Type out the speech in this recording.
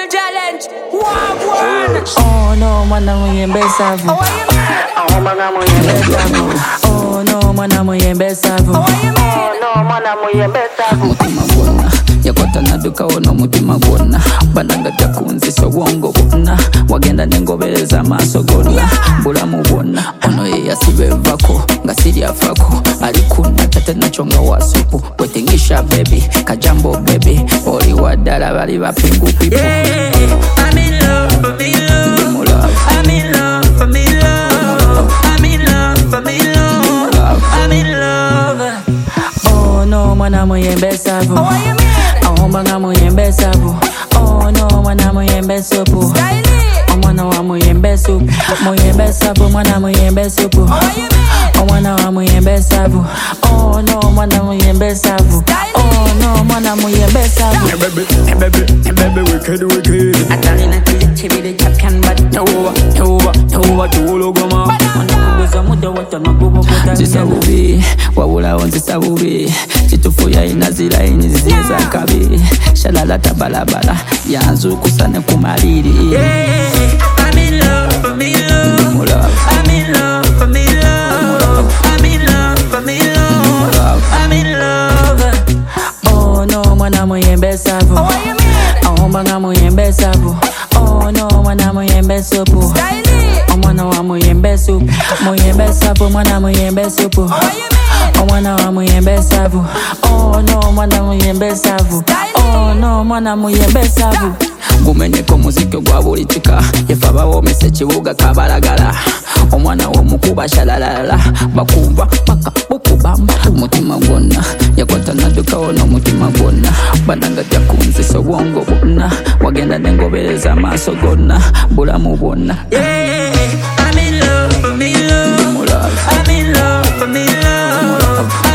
Little challenge. One. Oh no, mwana muyembe savu. How are you, man? Oh mwana muyembe savu. Oh no, mwana muyembe savu. How are you, man? No mwana muyembe savu. Mutima gwonna yakota naduka wono mutima gwonna bananga takunzi so wongo bonna wagenda nengobereza amaso gonna bulamu bwonna ono ye yasibevako nga siri afako alikuna tate nachonga wasupu wetingisha baby kajambo baby oli wadala bali bapingu pipo. I'm in love, I'm in love, I'm in love, I'm in love, I'm in love, I'm in love, I'm in love. Oh no, mwana muyembe savu. How are you, man? Ahomba nga muyembe savu. Oh no, mwana muyembe supu. Stylish. Omwana wa muyembe supu. Muyembe savu, mwana muyembe supu. How are you, man? Omwana wa muyembe savu. Oh no, mwana muyembe savu. Oh no, mwana muyembe savu. Baby, wicked. Atalina chibide champion but Tauba tuulogoma. Wanakuguza muda wote magubo kutani. Zisabubi, wabulawo nzisabubi. Chitufuya inazilaini ziziza kabi. Shalalata balabala, yanzu kusane kumaliri. I'm in love, I'm in love, I'm in love, I'm in love, I'm in love, I'm in love, I'm in love. Oh no, mwana muyembe savu. How are you, man? Ahomba nga muyembe savu. Oh no, mwana muyembe supu. Stylish. Omwana wa muyembe supu. Muyembe savu, mwana muyembe supu. How are you, man? Omwana wa muyembe savu. Oh no, mwana muyembe savu. Oh no, mwana muyembe savu. Gumenyeko muziki gwa buli kika yefa womese kibuga kabalagala omwana w'omukuba shalalala bakumva paka bukubamba umutima gwonna yakota naduka wono umutima gwonna bananga takunzi so bwongo bwonna wagenda nengobereza amaso gonna bulamu bwonna. I'm in love, I'm in love, I'm in love, I'm in love,